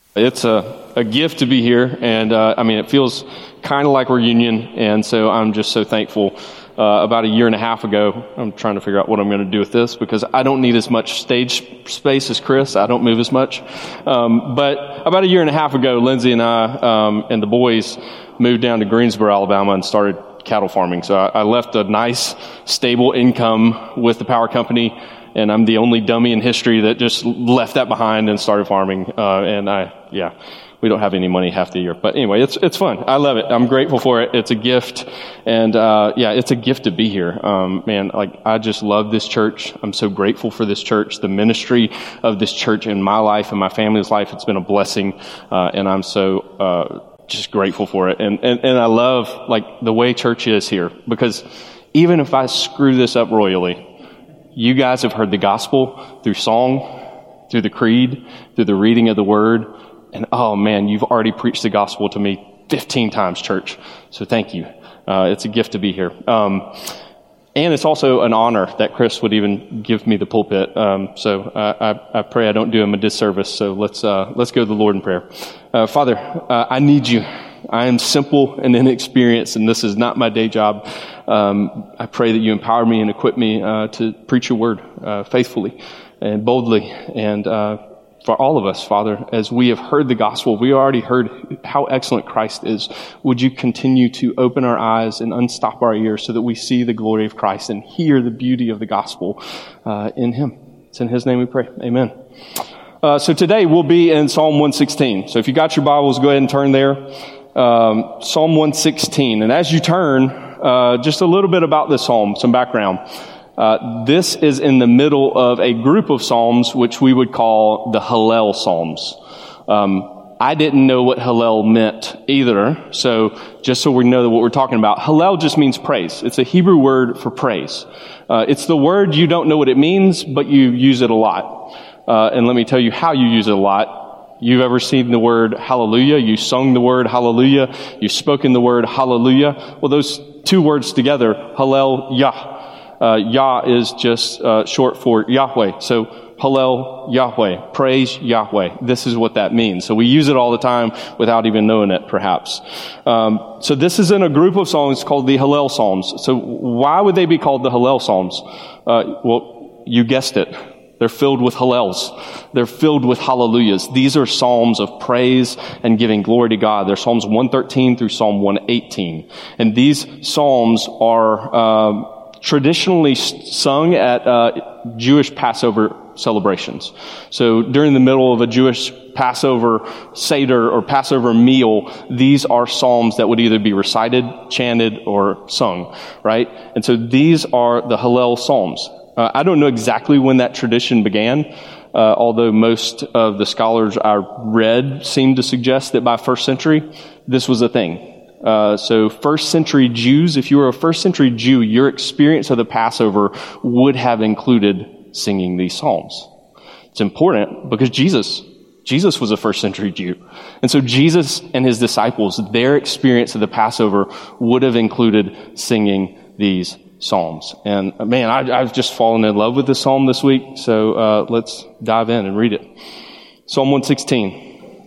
It's a gift to be here, and it feels kind of like reunion, and so I'm just so thankful. About a year and a half ago, I'm trying to figure out what I'm going to do with this because I don't need as much stage space as Chris. I don't move as much. But about a year and a half ago, Lindsay and I and the boys moved down to Greensboro, Alabama, and started cattle farming. So I left a nice, stable income with the power company, and I'm the only dummy in history that just left that behind and started farming. We don't have any money half the year. But anyway, it's fun. I love it. I'm grateful for it. It's a gift. And it's a gift to be here. I just love this church. I'm so grateful for this church, the ministry of this church in my life and my family's life. It's been a blessing. And I'm so just grateful for it. And I love the way church is here, because even if I screw this up royally, you guys have heard the gospel through song, through the creed, through the reading of the word. And oh man, you've already preached the gospel to me 15 times, church. So thank you. It's a gift to be here. And it's also an honor that Chris would even give me the pulpit. So I pray I don't do him a disservice. So let's go to the Lord in prayer. Father, I need you. I am simple and inexperienced, and this is not my day job. I pray that you empower me and equip me to preach your word faithfully and boldly, and for all of us, Father, as we have heard the gospel, we already heard how excellent Christ is. Would you continue to open our eyes and unstop our ears so that we see the glory of Christ and hear the beauty of the gospel in him? It's in his name we pray. Amen. So today we'll be in Psalm 116. So if you got your Bibles, go ahead and turn there. Psalm 116. And as you turn, just a little bit about this psalm, some background. This is in the middle of a group of psalms which we would call the Hallel Psalms. I didn't know what Hallel meant either, so just so we know what we're talking about, Hallel just means praise. It's a Hebrew word for praise. It's the word you don't know what it means, but you use it a lot. And let me tell you how you use it a lot. You've ever seen the word hallelujah? You sung the word hallelujah. You've spoken the word hallelujah. Well, those two words together, Hallel, Yah. Yah is just short for Yahweh. So Hallel Yahweh, praise Yahweh. This is what that means. So we use it all the time without even knowing it, perhaps. So this is in a group of songs called the Hallel Psalms. So why would they be called the Hallel Psalms? Well, you guessed it. They're filled with Hallels. They're filled with hallelujahs. These are psalms of praise and giving glory to God. They're Psalms 113 through Psalm 118. And these psalms are traditionally sung at Jewish Passover celebrations. So during the middle of a Jewish Passover Seder or Passover meal, these are psalms that would either be recited, chanted, or sung, right? And so these are the Hallel Psalms. I don't know exactly when that tradition began, although most of the scholars I read seem to suggest that by first century, this was a thing. So first century Jews, if you were a first century Jew, your experience of the Passover would have included singing these psalms. It's important because Jesus was a first century Jew. And so Jesus and his disciples, their experience of the Passover would have included singing these psalms. And man, I've just fallen in love with this psalm this week. So let's dive in and read it. Psalm 116.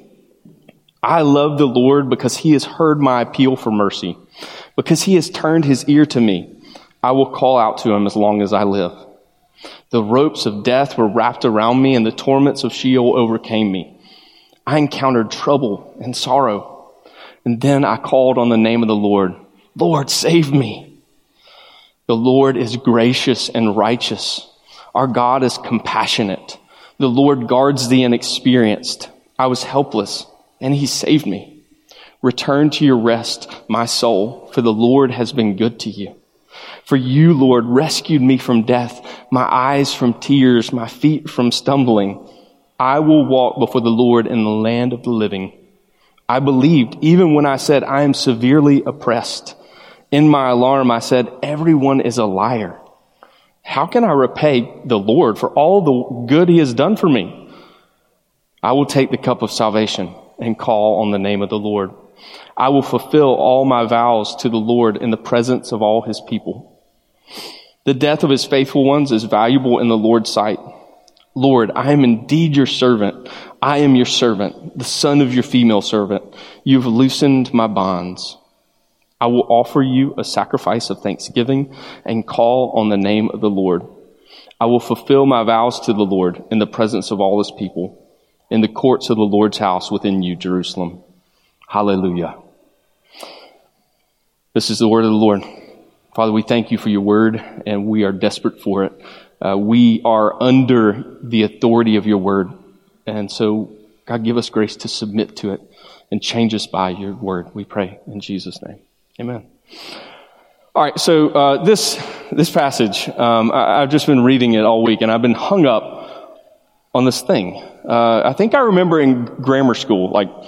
I love the Lord because he has heard my appeal for mercy. Because he has turned his ear to me, I will call out to him as long as I live. The ropes of death were wrapped around me and the torments of Sheol overcame me. I encountered trouble and sorrow. And then I called on the name of the Lord. Lord, save me. The Lord is gracious and righteous. Our God is compassionate. The Lord guards the inexperienced. I was helpless, and he saved me. Return to your rest, my soul, for the Lord has been good to you. For you, Lord, rescued me from death, my eyes from tears, my feet from stumbling. I will walk before the Lord in the land of the living. I believed, even when I said, I am severely oppressed. In my alarm, I said, everyone is a liar. How can I repay the Lord for all the good he has done for me? I will take the cup of salvation and call on the name of the Lord. I will fulfill all my vows to the Lord in the presence of all his people. The death of his faithful ones is valuable in the Lord's sight. Lord, I am indeed your servant. I am your servant, the son of your female servant. You've loosened my bonds. I will offer you a sacrifice of thanksgiving and call on the name of the Lord. I will fulfill my vows to the Lord in the presence of all his people, in the courts of the Lord's house within you, Jerusalem. Hallelujah. This is the word of the Lord. Father, we thank you for your word, and we are desperate for it. We are under the authority of your word. And so, God, give us grace to submit to it and change us by your word, we pray in Jesus' name. Amen. All right, so this passage, I've just been reading it all week, and I've been hung up on this thing. I think I remember in grammar school,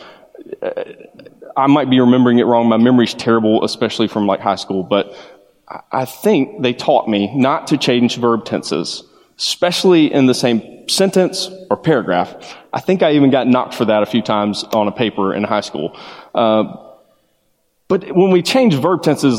I might be remembering it wrong. My memory's terrible, especially from high school, but I think they taught me not to change verb tenses, especially in the same sentence or paragraph. I think I even got knocked for that a few times on a paper in high school. But when we change verb tenses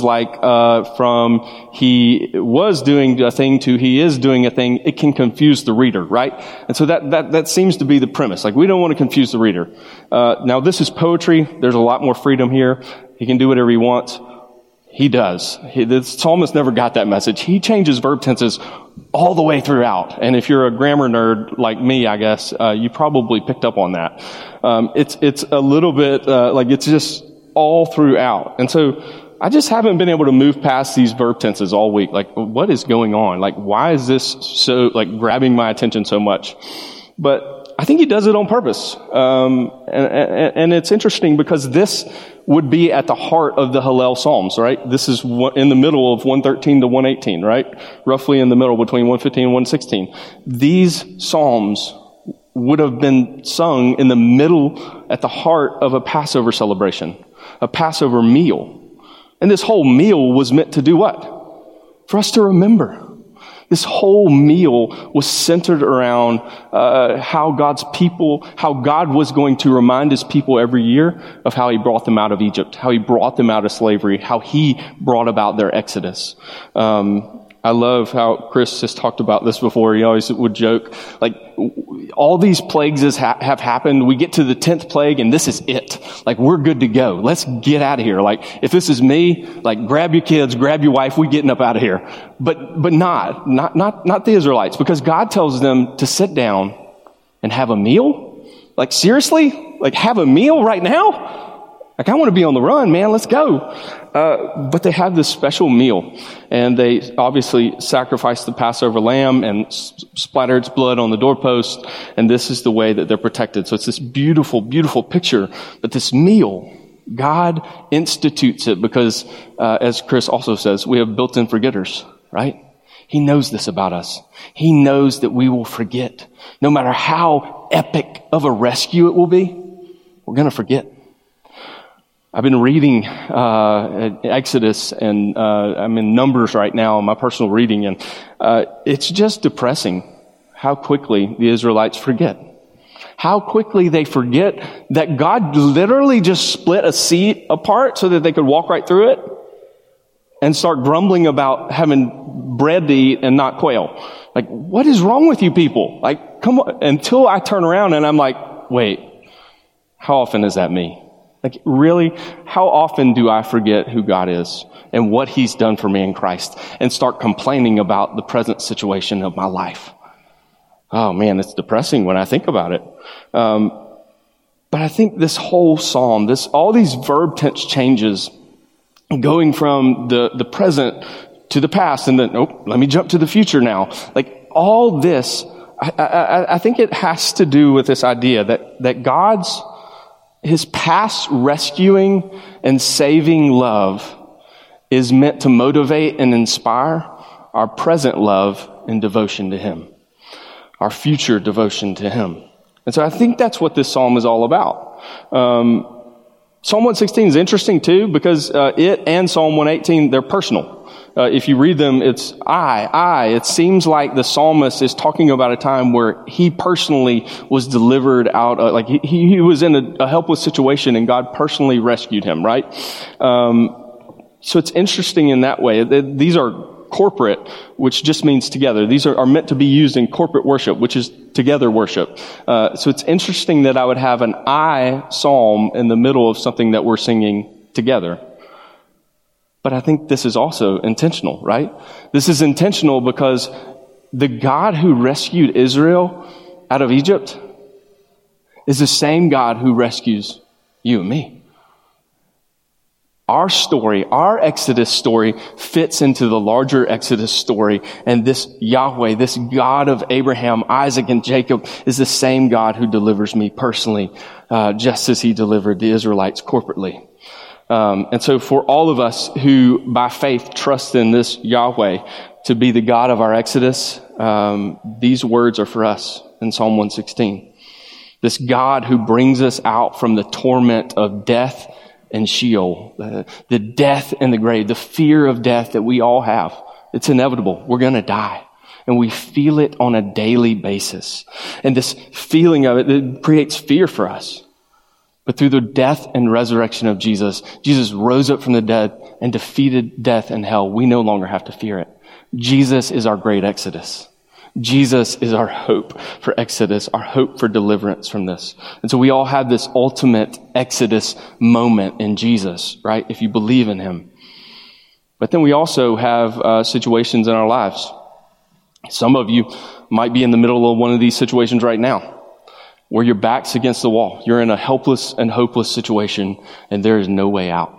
from he was doing a thing to he is doing a thing, it can confuse the reader, right? And so that seems to be the premise. We don't want to confuse the reader. Now this is poetry. There's a lot more freedom here. He can do whatever he wants. He does. The psalmist never got that message. He changes verb tenses all the way throughout. And if you're a grammar nerd like me, I guess, you probably picked up on that. It's a little bit, it's just all throughout. And so I just haven't been able to move past these verb tenses all week. What is going on? Why is this so, grabbing my attention so much? But I think he does it on purpose. And it's interesting because this would be at the heart of the Hallel Psalms, right? This is in the middle of 113 to 118, right? Roughly in the middle between 115 and 116. These Psalms would have been sung in the middle at the heart of a Passover celebration, a Passover meal. And this whole meal was meant to do what? For us to remember. This whole meal was centered around how God was going to remind his people every year of how he brought them out of Egypt, how he brought them out of slavery, how he brought about their exodus. I love how Chris has talked about this before. He always would joke, all these plagues have happened. We get to the 10th plague and this is it. We're good to go. Let's get out of here. If this is me, grab your kids, grab your wife, we getting up out of here. But not the Israelites, because God tells them to sit down and have a meal. Seriously? Have a meal right now? I want to be on the run, man. Let's go. But they have this special meal, and they obviously sacrifice the Passover lamb and splatter its blood on the doorpost, and this is the way that they're protected. So it's this beautiful, beautiful picture. But this meal, God institutes it because, as Chris also says, we have built-in forgetters, right? He knows this about us. He knows that we will forget. No matter how epic of a rescue it will be, we're going to forget. I've been reading Exodus, and I'm in Numbers right now, my personal reading, and it's just depressing how quickly the Israelites forget. How quickly they forget that God literally just split a sea apart so that they could walk right through it and start grumbling about having bread to eat and not quail. What is wrong with you people? Come on. Until I turn around and I'm wait, how often is that me? Really, how often do I forget who God is and what he's done for me in Christ and start complaining about the present situation of my life? Oh man, it's depressing when I think about it. But I think this whole psalm, all these verb tense changes, going from the present to the past, and then, let me jump to the future now. All this, I think it has to do with this idea that his past rescuing and saving love is meant to motivate and inspire our present love and devotion to him, our future devotion to him. And so I think that's what this psalm is all about. Psalm 116 is interesting too, because it and Psalm 118, they're personal. If you read them, it's I. It seems like the psalmist is talking about a time where he personally was delivered out, he was in a helpless situation and God personally rescued him, right? So it's interesting in that way. These are corporate, which just means together. These are meant to be used in corporate worship, which is together worship. So it's interesting that I would have an I psalm in the middle of something that we're singing together. But I think this is also intentional, right? This is intentional because the God who rescued Israel out of Egypt is the same God who rescues you and me. Our story, our Exodus story, fits into the larger Exodus story. And this Yahweh, this God of Abraham, Isaac, and Jacob, is the same God who delivers me personally, just as he delivered the Israelites corporately. And so for all of us who, by faith, trust in this Yahweh to be the God of our Exodus, these words are for us in Psalm 116. This God who brings us out from the torment of death and Sheol, the death and the grave, the fear of death that we all have. It's inevitable. We're going to die. And we feel it on a daily basis. And this feeling of it creates fear for us. But through the death and resurrection of Jesus, Jesus rose up from the dead and defeated death and hell. We no longer have to fear it. Jesus is our great Exodus. Jesus is our hope for Exodus, our hope for deliverance from this. And so we all have this ultimate Exodus moment in Jesus, right? If you believe in him. But then we also have situations in our lives. Some of you might be in the middle of one of these situations right now, where your back's against the wall. You're in a helpless and hopeless situation, and there is no way out.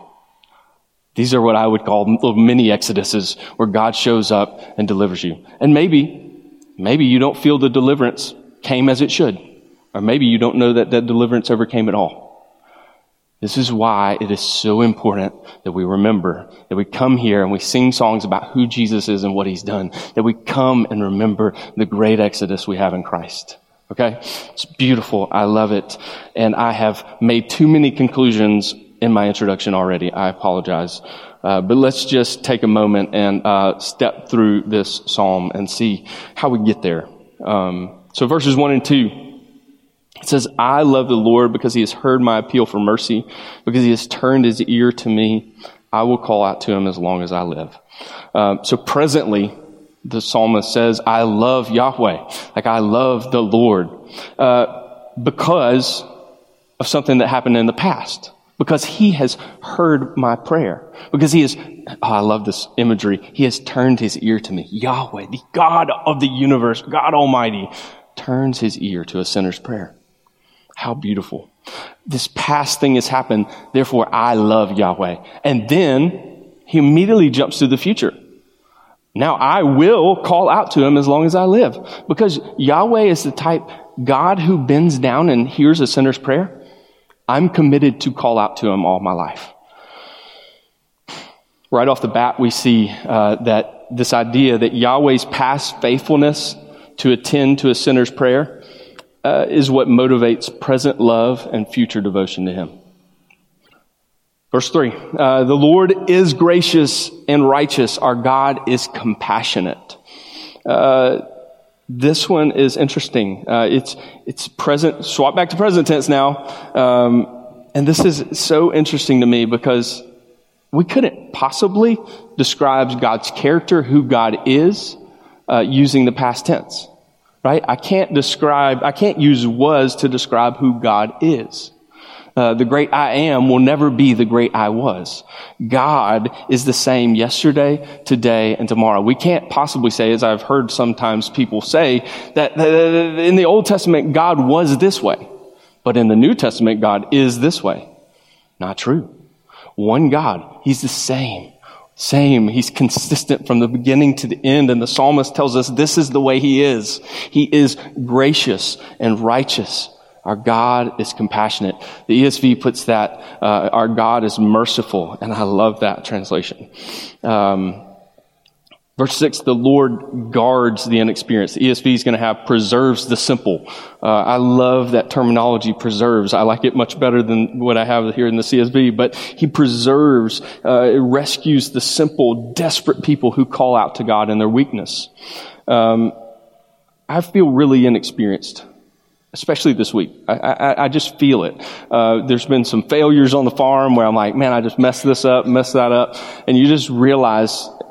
These are what I would call little mini exoduses, where God shows up and delivers you. And maybe you don't feel the deliverance came as it should. Or maybe you don't know that deliverance ever came at all. This is why it is so important that we remember, that we come here and we sing songs about who Jesus is and what he's done, that we come and remember the great Exodus we have in Christ. Okay? It's beautiful. I love it. And I have made too many conclusions in my introduction already. I apologize. But let's just take a moment and step through this psalm and see how we get there. So verses 1 and 2, it says, I love the Lord because he has heard my appeal for mercy, because he has turned his ear to me. I will call out to him as long as I live. So presently, the psalmist says, I love Yahweh. Like, I love the Lord because of something that happened in the past. Because he has heard my prayer. Because he has, I love this imagery, he has turned his ear to me. Yahweh, the God of the universe, God Almighty, turns his ear to a sinner's prayer. How beautiful. This past thing has happened, therefore I love Yahweh. And then he immediately jumps to the future. Now I will call out to him as long as I live. Because Yahweh is the type God who bends down and hears a sinner's prayer. I'm committed to call out to him all my life. Right off the bat, we see that this idea that Yahweh's past faithfulness to attend to a sinner's prayer is what motivates present love and future devotion to him. Verse 3, the Lord is gracious and righteous. Our God is compassionate. This one is interesting. It's present, swap back to present tense now. And this is so interesting to me because we couldn't possibly describe God's character, who God is, using the past tense, right? I can't use was to describe who God is. The great I am will never be the great I was. God is the same yesterday, today, and tomorrow. We can't possibly say, as I've heard sometimes people say, that in the Old Testament, God was this way. But in the New Testament, God is this way. Not true. One God. He's the same. He's consistent from the beginning to the end. And the psalmist tells us this is the way he is. He is gracious and righteous. Our God is compassionate. The ESV puts that, our God is merciful. And I love that translation. Verse 6, the Lord guards the inexperienced. The ESV is going to have preserves the simple. I love that terminology, preserves. I like it much better than what I have here in the CSB. But he preserves, rescues the simple, desperate people who call out to God in their weakness. I feel really inexperienced. Especially this week. I just feel it. There's been some failures on the farm where I'm like, man, I just messed that up. And you just realize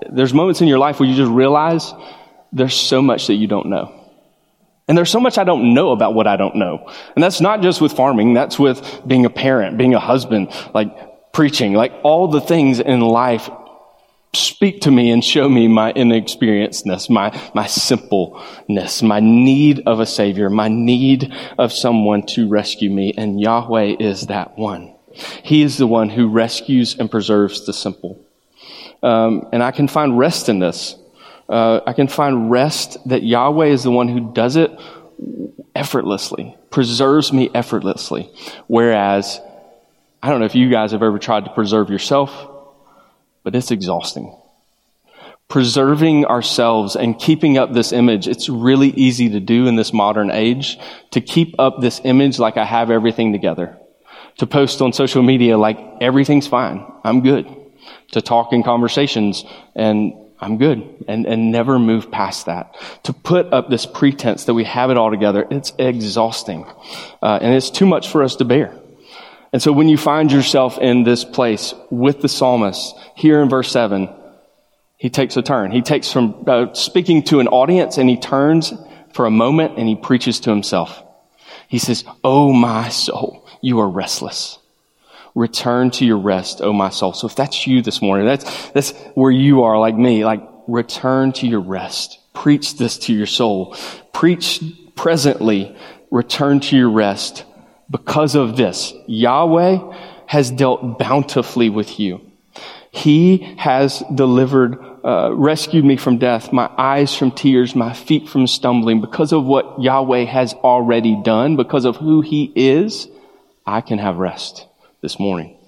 there's moments in your life where you just realize there's so much that you don't know. And there's so much I don't know about what I don't know. And that's not just with farming. That's with being a parent, being a husband, like preaching, like all the things in life speak to me and show me my inexperiencedness, my simpleness, my need of a Savior, my need of someone to rescue me. And Yahweh is that one. He is the one who rescues and preserves the simple. And I can find rest in this. I can find rest that Yahweh is the one who does it effortlessly, preserves me effortlessly. Whereas, I don't know if you guys have ever tried to preserve yourself, but it's exhausting. Preserving ourselves and keeping up this image, it's really easy to do in this modern age, to keep up this image like I have everything together. To post on social media like everything's fine, I'm good. To talk in conversations and I'm good, and never move past that. To put up this pretense that we have it all together, it's exhausting. And it's too much for us to bear. And so when you find yourself in this place with the psalmist, here in verse 7, he takes a turn. He takes from speaking to an audience, and he turns for a moment and he preaches to himself. He says, "Oh, my soul, you are restless. Return to your rest, O my soul." So if that's you this morning, that's where you are like me, like return to your rest. Preach this to your soul. Preach presently, return to your rest. Because of this, Yahweh has dealt bountifully with you. He has rescued me from death, my eyes from tears, my feet from stumbling. Because of what Yahweh has already done, because of who He is, I can have rest this morning.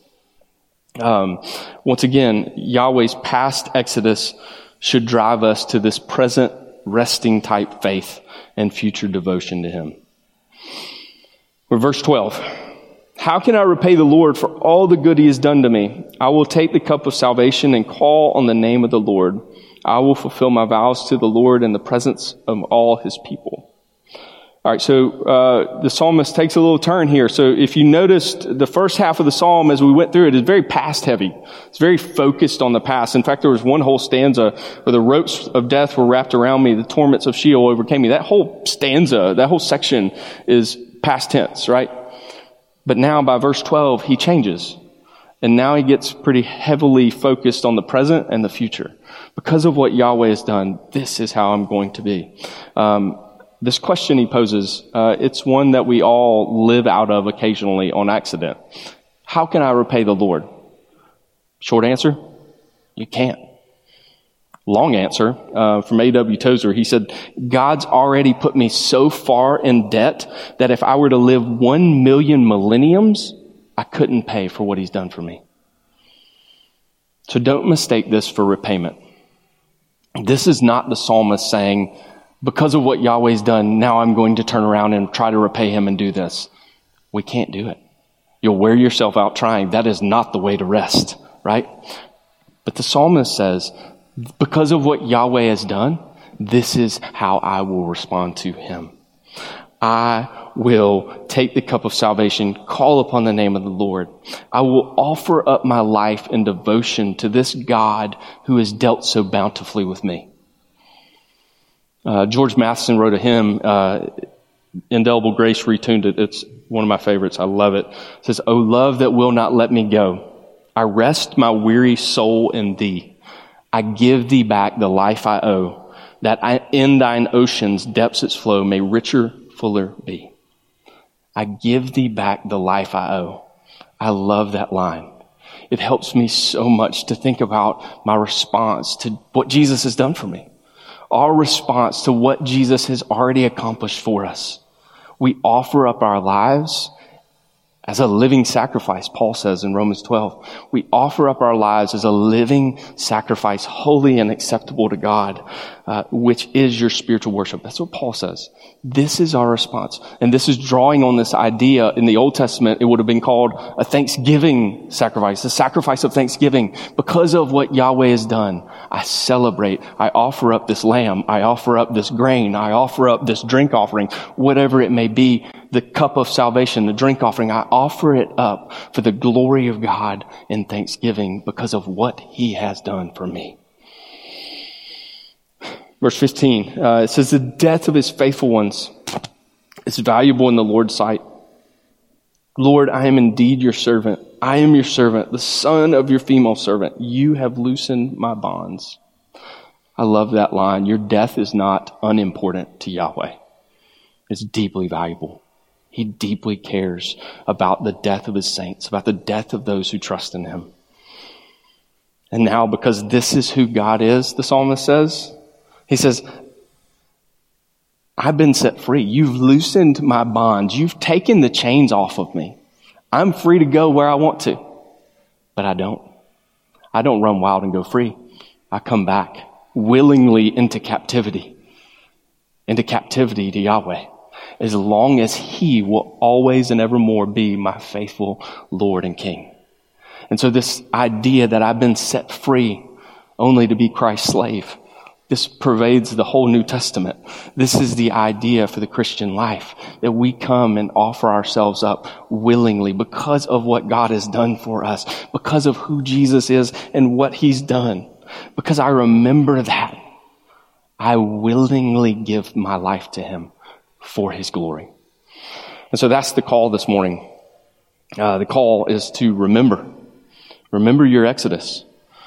Once again, Yahweh's past exodus should drive us to this present resting type faith and future devotion to Him. Verse 12. How can I repay the Lord for all the good He has done to me? I will take the cup of salvation and call on the name of the Lord. I will fulfill my vows to the Lord in the presence of all His people. All right, so the psalmist takes a little turn here. So if you noticed, the first half of the psalm as we went through it is very past heavy. It's very focused on the past. In fact, there was one whole stanza where the ropes of death were wrapped around me, the torments of Sheol overcame me. That whole stanza, that whole section is past tense, right? But now by verse 12, he changes. And now he gets pretty heavily focused on the present and the future. Because of what Yahweh has done, this is how I'm going to be. This question he poses, it's one that we all live out of occasionally on accident. How can I repay the Lord? Short answer, you can't. Long answer, from A.W. Tozer, he said, God's already put me so far in debt that if I were to live 1 million millenniums, I couldn't pay for what He's done for me. So don't mistake this for repayment. This is not the psalmist saying, because of what Yahweh's done, now I'm going to turn around and try to repay Him and do this. We can't do it. You'll wear yourself out trying. That is not the way to rest, right? But the psalmist says, because of what Yahweh has done, this is how I will respond to Him. I will take the cup of salvation, call upon the name of the Lord. I will offer up my life in devotion to this God who has dealt so bountifully with me. George Matheson wrote a hymn, Indelible Grace retuned it. It's one of my favorites. I love it. It says, "O love that will not let me go, I rest my weary soul in Thee. I give Thee back the life I owe, that in Thine ocean's depths its flow may richer, fuller be." I give Thee back the life I owe. I love that line. It helps me so much to think about my response to what Jesus has done for me. Our response to what Jesus has already accomplished for us. We offer up our lives as a living sacrifice, Paul says in Romans 12. We offer up our lives as a living sacrifice, holy and acceptable to God, which is your spiritual worship. That's what Paul says. This is our response. And this is drawing on this idea. In the Old Testament, it would have been called a thanksgiving sacrifice, a sacrifice of thanksgiving. Because of what Yahweh has done, I celebrate. I offer up this lamb. I offer up this grain. I offer up this drink offering, whatever it may be. The cup of salvation, the drink offering, I offer it up for the glory of God in thanksgiving because of what He has done for me. Verse 15, it says, the death of his faithful ones is valuable in the Lord's sight. Lord, I am indeed your servant. I am your servant, the son of your female servant. You have loosened my bonds. I love that line. Your death is not unimportant to Yahweh. It's deeply valuable. He deeply cares about the death of his saints, about the death of those who trust in him. And now, because this is who God is, the psalmist says, he says, I've been set free. You've loosened my bonds. You've taken the chains off of me. I'm free to go where I want to. But I don't. I don't run wild and go free. I come back willingly into captivity to Yahweh, as long as he will always and evermore be my faithful Lord and King. And so this idea that I've been set free only to be Christ's slave, this pervades the whole New Testament. This is the idea for the Christian life, that we come and offer ourselves up willingly because of what God has done for us, because of who Jesus is and what he's done. Because I remember that, I willingly give my life to him for his glory. And so that's the call this morning. The call is to remember. Remember your Exodus.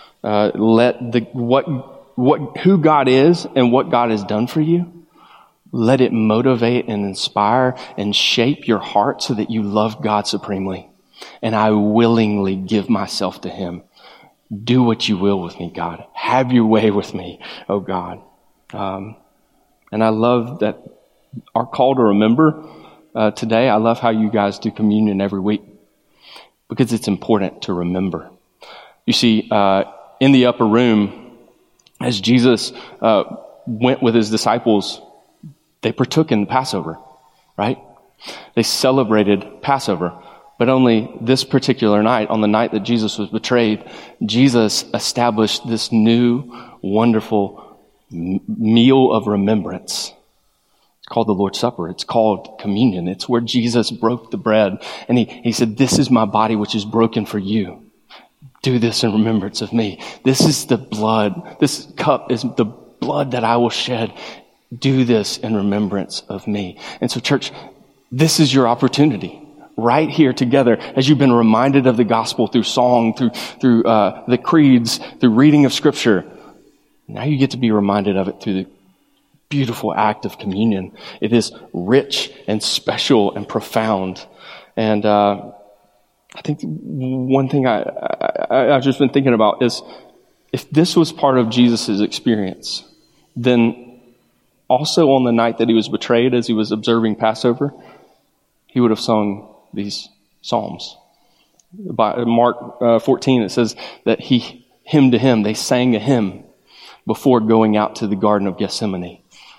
Who God is and what God has done for you, let it motivate and inspire and shape your heart so that you love God supremely. And I willingly give myself to him. Do what you will with me, God. Have your way with me, oh God. And I love that our call to remember today. I love how you guys do communion every week, because it's important to remember. You see, in the upper room, as Jesus went with his disciples, they partook in the Passover, right? They celebrated Passover. But only this particular night, on the night that Jesus was betrayed, Jesus established this new, wonderful meal of remembrance. It's called the Lord's Supper. It's called communion. It's where Jesus broke the bread. And he said, this is my body which is broken for you. Do this in remembrance of me. This is the blood. This cup is the blood that I will shed. Do this in remembrance of me. And so, church, this is your opportunity. Right here together, as you've been reminded of the gospel through song, through the creeds, through reading of scripture. Now you get to be reminded of it through the beautiful act of communion. It is rich and special and profound. And I think one thing I've just been thinking about is, if this was part of Jesus' experience, then also on the night that he was betrayed, as he was observing Passover, he would have sung these psalms. By Mark 14, it says that hymn to him, they sang a hymn before going out to the Garden of Gethsemane.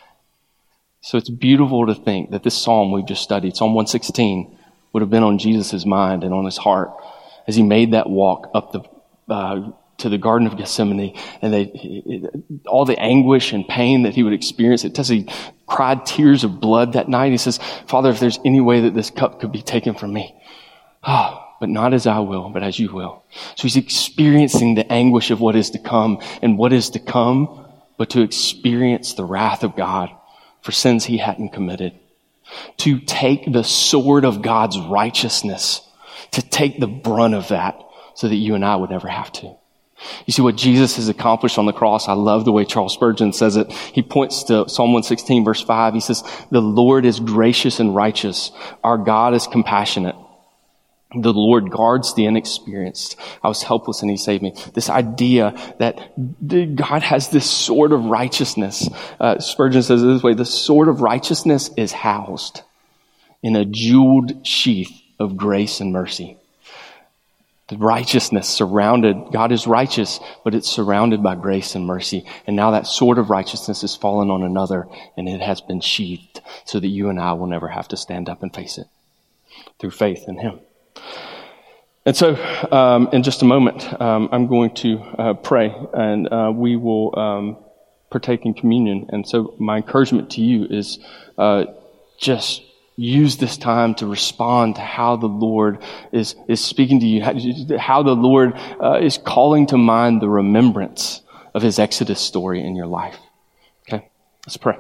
So it's beautiful to think that this psalm we've just studied, Psalm 116, would have been on Jesus' mind and on his heart as he made that walk up to the Garden of Gethsemane, and all the anguish and pain that he would experience. It says he cried tears of blood that night. He says, Father, if there's any way that this cup could be taken from me, but not as I will, but as you will. So he's experiencing the anguish of what is to come, and what is to come, but to experience the wrath of God for sins he hadn't committed. To take the sword of God's righteousness, to take the brunt of that so that you and I would never have to. You see what Jesus has accomplished on the cross. I love the way Charles Spurgeon says it. He points to Psalm 116 verse 5. He says, the Lord is gracious and righteous. Our God is compassionate. The Lord guards the inexperienced. I was helpless and he saved me. This idea that God has this sword of righteousness. Spurgeon says it this way, the sword of righteousness is housed in a jeweled sheath of grace and mercy. The righteousness surrounded, God is righteous, but it's surrounded by grace and mercy. And now that sword of righteousness has fallen on another, and it has been sheathed so that you and I will never have to stand up and face it through faith in him. And so, in just a moment, I'm going to pray, and we will partake in communion. And so my encouragement to you is just use this time to respond to how the Lord is speaking to you, how the Lord is calling to mind the remembrance of his Exodus story in your life. Okay? Let's pray.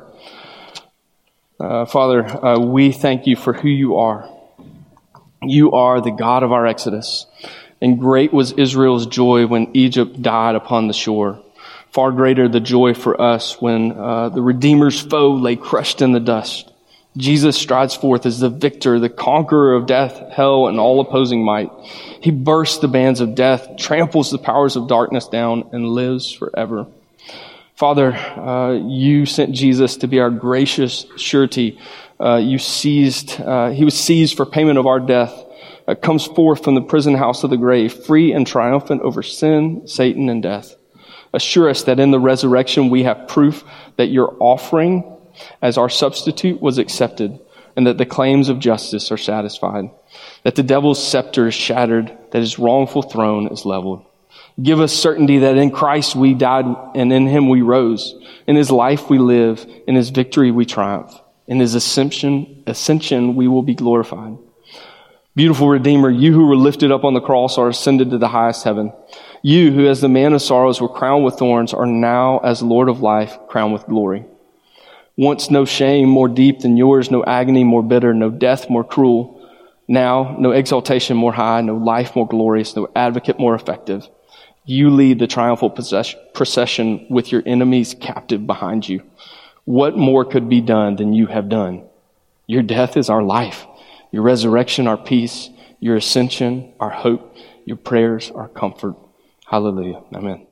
Father, we thank you for who you are. You are the God of our Exodus, and great was Israel's joy when Egypt died upon the shore. Far greater the joy for us when the Redeemer's foe lay crushed in the dust. Jesus strides forth as the victor, the conqueror of death, hell, and all opposing might. He bursts the bands of death, tramples the powers of darkness down, and lives forever. Father, you sent Jesus to be our gracious surety. He was seized for payment of our death, comes forth from the prison house of the grave, free and triumphant over sin, Satan, and death. Assure us that in the resurrection we have proof that your offering as our substitute was accepted, and that the claims of justice are satisfied, that the devil's scepter is shattered, that his wrongful throne is leveled. Give us certainty that in Christ we died and in him we rose. In his life we live. In his victory we triumph. In his ascension we will be glorified. Beautiful Redeemer, you who were lifted up on the cross are ascended to the highest heaven. You who as the man of sorrows were crowned with thorns are now as Lord of life crowned with glory. Once no shame more deep than yours, no agony more bitter, no death more cruel. Now no exaltation more high, no life more glorious, no advocate more effective. You lead the triumphal procession with your enemies captive behind you. What more could be done than you have done? Your death is our life. Your resurrection, our peace. Your ascension, our hope. Your prayers, our comfort. Hallelujah. Amen.